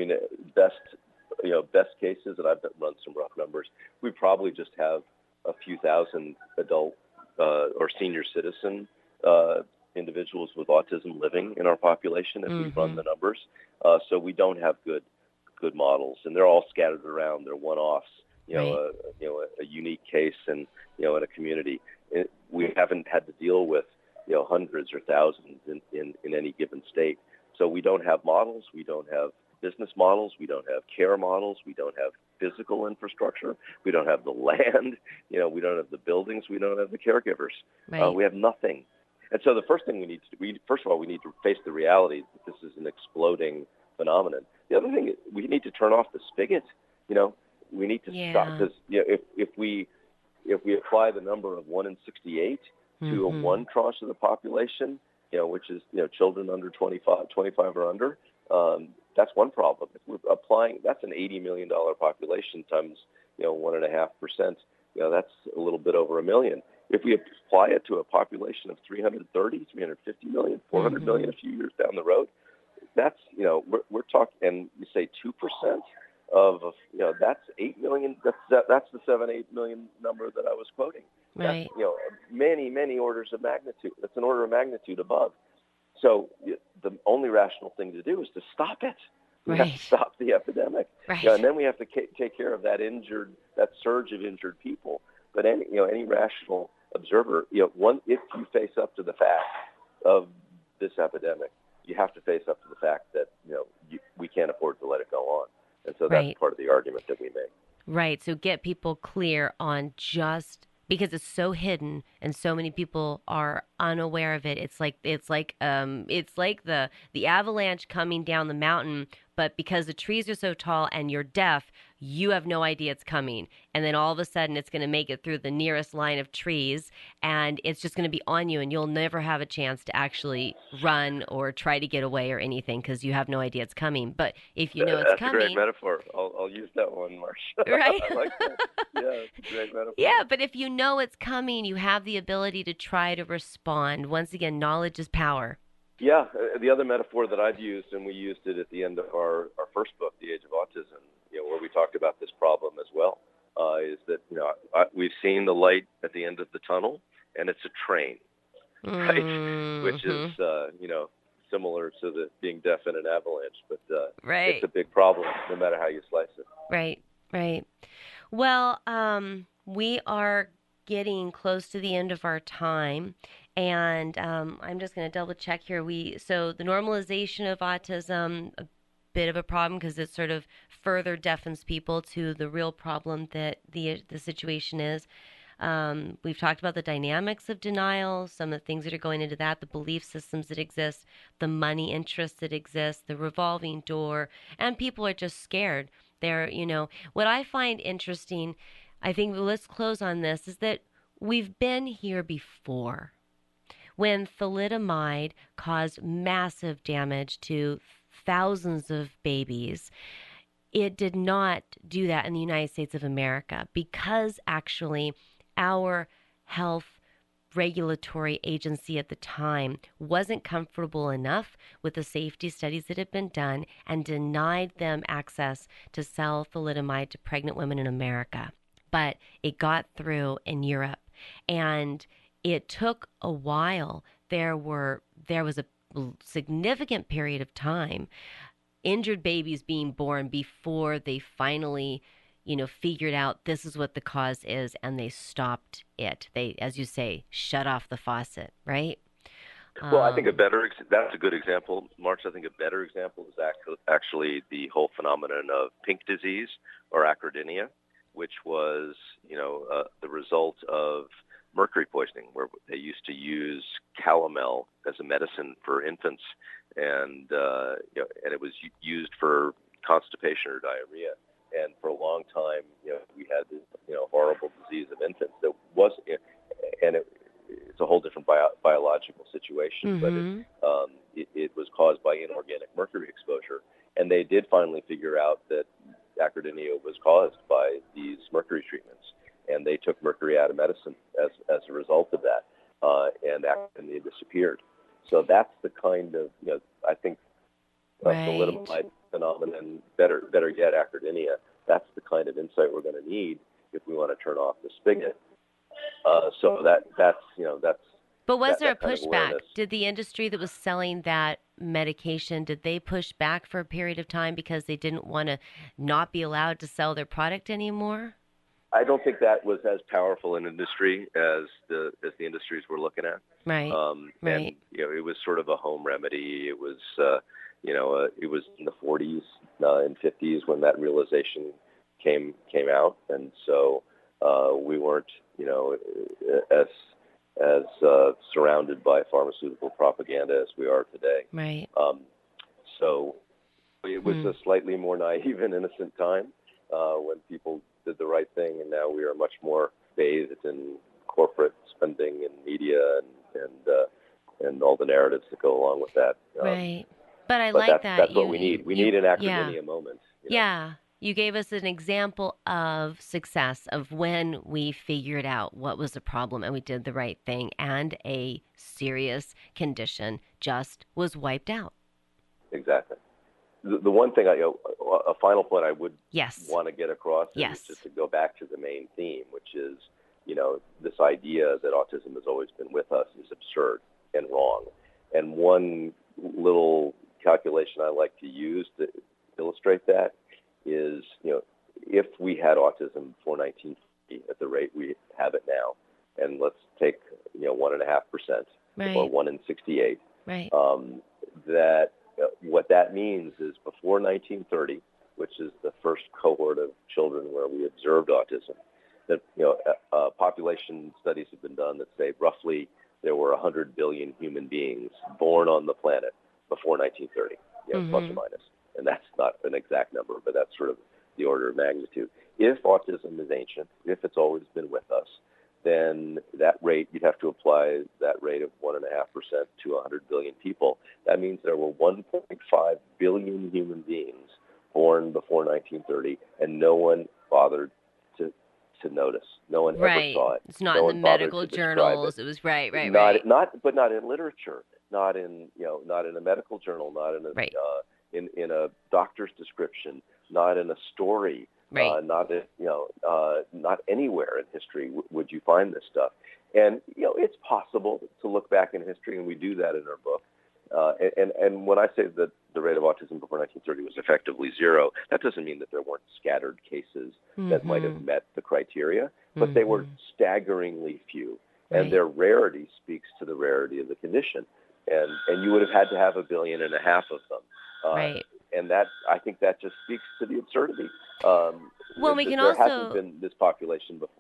best cases, and I've run some rough numbers, we probably just have a few thousand adult or senior citizen individuals with autism living in our population if we run the numbers. So we don't have good models, and they're all scattered around. They're one-offs, a unique case in a community. We haven't had to deal with, hundreds or thousands in any given state. So we don't have models. We don't have business models. We don't have care models. We don't have physical infrastructure. We don't have the land. We don't have the buildings. We don't have the caregivers. Right. We have nothing. And so the first thing we need to do, first of all, we need to face the reality that this is an exploding phenomenon. The other thing, we need to turn off the spigot. We need to stop, because if we apply the number of 1 in 68 to a one tranche of the population, which is children under 25 or under, that's one problem. If we're applying, that's an $80 million population times 1.5%. That's a little bit over 1 million. If we apply it to a population of 330, 350 million, 400 million a few years down the road, that's we're talking, and you say 2% of that's 8 million. That's the 7-8 million number that I was quoting. Right. That's, many orders of magnitude. That's an order of magnitude above. So the only rational thing to do is to stop it. We have to stop the epidemic. Right. And then we have to take care of that surge of injured people. But any rational observer, if you face up to the fact of this epidemic, you have to face up to the fact that we can't afford to let it go on. And so that's part of the argument that we make. Right. So get people clear on just because it's so hidden and so many people are unaware of it. It's like the avalanche coming down the mountain, but because the trees are so tall and you're deaf, you have no idea it's coming. And then all of a sudden it's going to make it through the nearest line of trees and it's just going to be on you and you'll never have a chance to actually run or try to get away or anything because you have no idea it's coming. But if you know it's coming... That's a great metaphor. I'll use that one, Marsha. Right? I like that. Yeah, it's a great metaphor. Yeah, but if you know it's coming, you have the ability to try to respond. Once again, knowledge is power. Yeah, the other metaphor that I've used, and we used it at the end of our first book, The Age of Autism, where we talked about this problem as well, is that, we've seen the light at the end of the tunnel, and it's a train, right? Which is, similar to being deaf in an avalanche, but it's a big problem no matter how you slice it. Right. Well, we are getting close to the end of our time. And I'm just going to double check here. So the normalization of autism, a bit of a problem because it sort of further deafens people to the real problem that the situation is. We've talked about the dynamics of denial, some of the things that are going into that, the belief systems that exist, the money interests that exist, the revolving door, and people are just scared. They're, what I find interesting, I think, let's close on this, is that we've been here before when thalidomide caused massive damage to thousands of babies. It did not do that in the United States of America because actually our health regulatory agency at the time wasn't comfortable enough with the safety studies that had been done and denied them access to sell thalidomide to pregnant women in America. But it got through in Europe, and it took a while. There was a significant period of time, injured babies being born before they finally, figured out this is what the cause is, and they stopped it. They, as you say, shut off the faucet, right? Well, I think that's a good example, March. I think a better example is actually the whole phenomenon of pink disease or acrodynia, which was, the result of mercury poisoning, where they used to use calomel as a medicine for infants, and and it was used for constipation or diarrhea. And for a long time, we had this, horrible disease of infants that wasn't, and it's a whole different biological situation, Mm-hmm. but it was caused by inorganic mercury exposure. And they did finally figure out that acrodynia was caused by these mercury treatments, and they took mercury out of medicine as a result of that, and acrodynia disappeared. So that's the kind of, I think, thalidomide phenomenon, better yet, acrodynia. That's the kind of insight we're going to need if we want to turn off the spigot. So that's. But was there a kind of pushback? awareness. Did the industry that was selling that medication, did they push back for a period of time because they didn't want to not be allowed to sell their product anymore? I don't think that was as powerful an industry as the industries we're looking at. Right. And it was sort of a home remedy. It was it was in the 40s and 50s when that realization came out, and so we weren't as surrounded by pharmaceutical propaganda as we are today. Right. So it was a slightly more naive and innocent time when people did the right thing, and now we are much more bathed in corporate spending and media and all the narratives that go along with that. Right. But I but like that's what we need. We need an acrodynia moment. Yeah. You gave us an example of success of when we figured out what was the problem and we did the right thing, and a serious condition just was wiped out. Exactly. The one thing, a final point I would want to get across is just to go back to the main theme, which is, this idea that autism has always been with us is absurd and wrong. And one little calculation I like to use to illustrate that is, if we had autism before 1950 at the rate we have it now, and let's take, 1.5% or 1 in 68, that what that means is before 1930, which is the first cohort of children where we observed autism, that population studies have been done that say roughly there were 100 billion human beings born on the planet before 1930, plus or minus. And that's not an exact number, but that's sort of the order of magnitude. If autism is ancient, if it's always been with us, then that rate, you'd have to apply that rate of 1.5% to 100 billion people. That means there were 1.5 billion human beings born before 1930, and no one bothered to notice. No one ever saw it. It's not in the medical journals. It was right. But not in literature, not in a medical journal, not in a in a doctor's description, not in a story. Not anywhere in history would you find this stuff. And, it's possible to look back in history, and we do that in our book. And when I say that the rate of autism before 1930 was effectively zero, that doesn't mean that there weren't scattered cases that might have met the criteria, but they were staggeringly few. And their rarity speaks to the rarity of the condition. And you would have had to have 1.5 billion of them. And I think that just speaks to the absurdity. Well, we can there hasn't been this population before,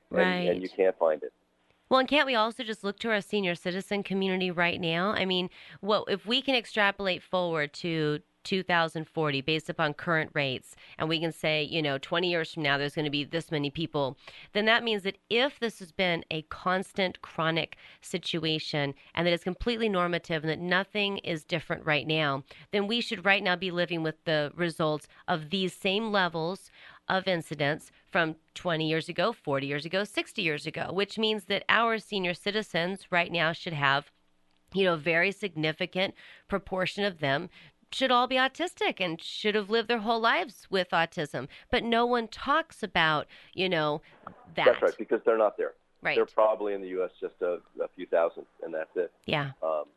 and you can't find it. Well, and can't we also just look to our senior citizen community right now? I mean, if we can extrapolate forward to 2040 based upon current rates, and we can say, 20 years from now, there's going to be this many people, then that means that if this has been a constant chronic situation and that it's completely normative and that nothing is different right now, then we should right now be living with the results of these same levels of incidents from 20 years ago, 40 years ago, 60 years ago, which means that our senior citizens right now should have, a very significant proportion of them should all be autistic and should have lived their whole lives with autism. But no one talks about, that. That's right, because they're not there. Right. They're probably in the U.S. just a few thousand, and that's it. Yeah.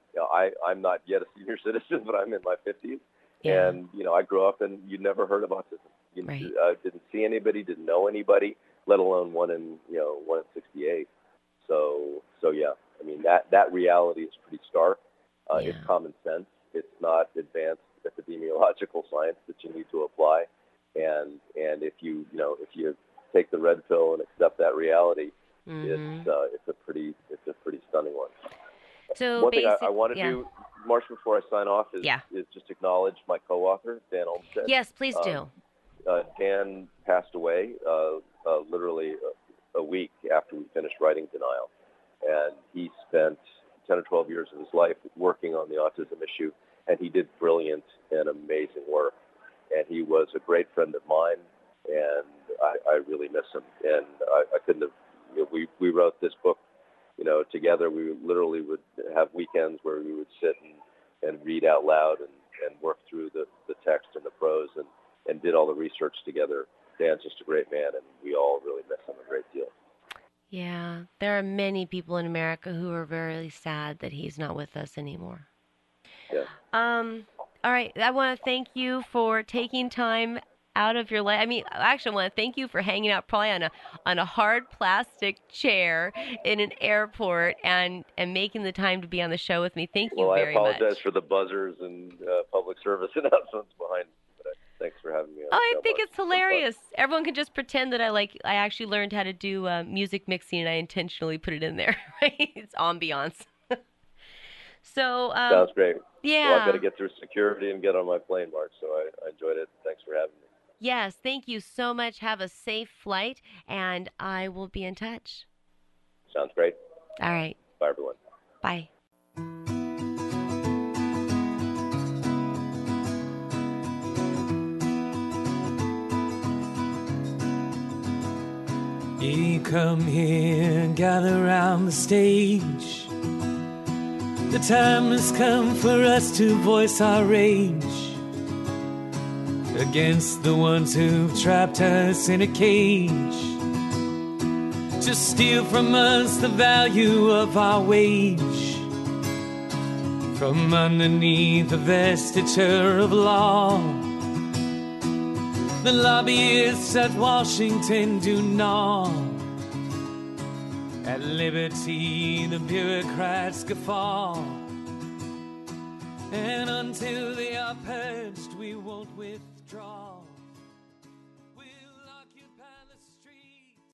I'm not yet a senior citizen, but I'm in my 50s. Yeah. And, I grew up and you never heard of autism. You Right. Didn't see anybody, didn't know anybody, let alone one in 68. So yeah, I mean, that reality is pretty stark. It's common sense. It's not advanced epidemiological science that you need to apply. And if you take the red pill and accept that reality, it's a pretty stunning one. So one thing I want to do, Marcia, before I sign off, is just acknowledge my co-author, Dan Olmsted. Yes, please do. Dan passed away literally a week after we finished writing Denial. And he spent 10 or 12 years of his life working on the autism issue, and he did brilliant and amazing work. And he was a great friend of mine, and I really miss him. And I couldn't have, we wrote this book, together. We literally would have weekends where we would sit and read out loud and work through the text and the prose and did all the research together. Dan's just a great man, and we all really miss him a great deal. Yeah, there are many people in America who are very sad that he's not with us anymore. Yeah. All right, I want to thank you for taking time out of your life. I mean, actually, I want to thank you for hanging out probably on a hard plastic chair in an airport and making the time to be on the show with me. Thank you very much. Well, I apologize for the buzzers and public service announcements behind me. Thanks for having me on. Oh, I think it's hilarious. Everyone can just pretend that I actually learned how to do music mixing and I intentionally put it in there. Right? It's ambiance. So sounds great. Yeah. Well, I've got to get through security and get on my plane, Mark. So I enjoyed it. Thanks for having me. Yes, thank you so much. Have a safe flight, and I will be in touch. Sounds great. All right. Bye, everyone. Bye. Ye come here, gather round the stage. The time has come for us to voice our rage against the ones who've trapped us in a cage, to steal from us the value of our wage, from underneath the vestiture of law. The lobbyists at Washington do gnaw at liberty, the bureaucrats guffaw, and until they are purged, we won't withdraw.